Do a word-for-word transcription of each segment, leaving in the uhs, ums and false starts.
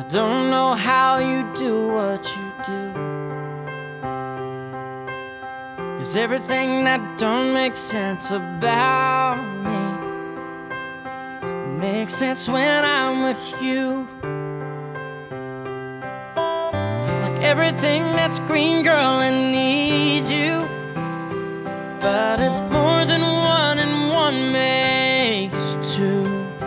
don't know how you do what you do, 'cause everything that don't make sense about me makes sense when I'm with you. Like everything that's green, girl, I need you, but it's more than one and one makes two.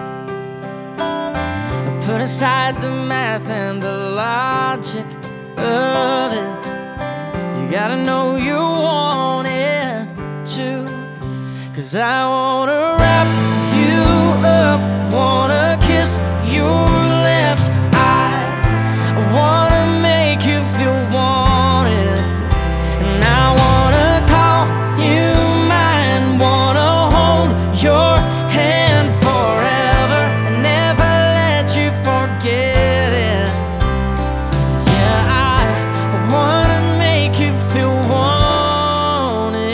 Put aside the math and the logic of it, you gotta know you want it too. 'Cause I wanna wrap you up, wanna kiss your lips, I wanna make you feel wanted, and I wanna call you mine, wanna hold your hand forever and never let you forget it. Yeah, I wanna make you feel wanted.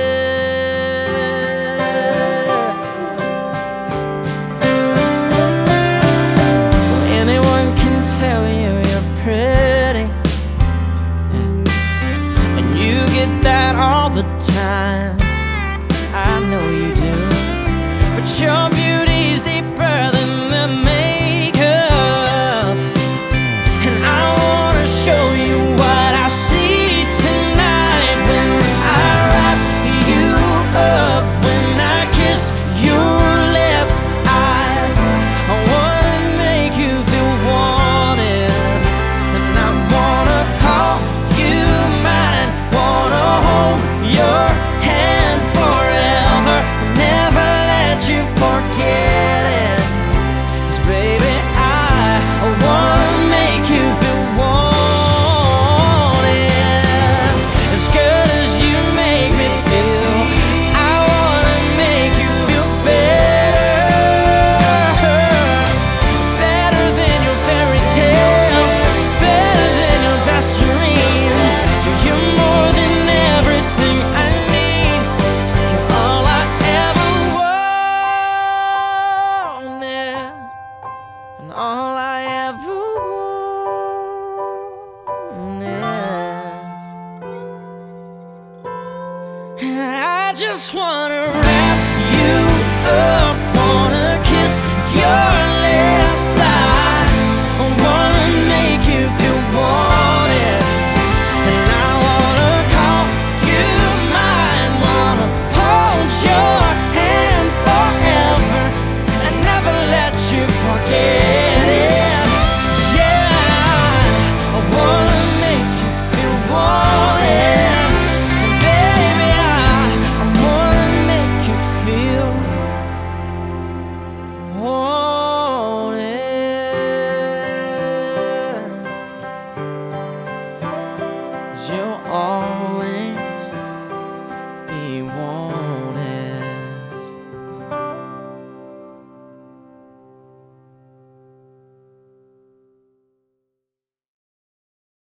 Anyone can tell you you're pretty, and you get that all the time, I know you do, but your beauty's deeper than the makeup, and I wanna show you what I see tonight when I wrap you up, when I kiss your lips. I, I wanna make you feel wanted, and I wanna call you mine, wanna hold your hand forever and never let you forget it. 'Cause baby, I, I wanna make you feel wanted as good as you make me feel. I wanna make you feel better, better than your fairy tales, better than your best dreams. You're more than everything I need, you're all I ever wanted, and all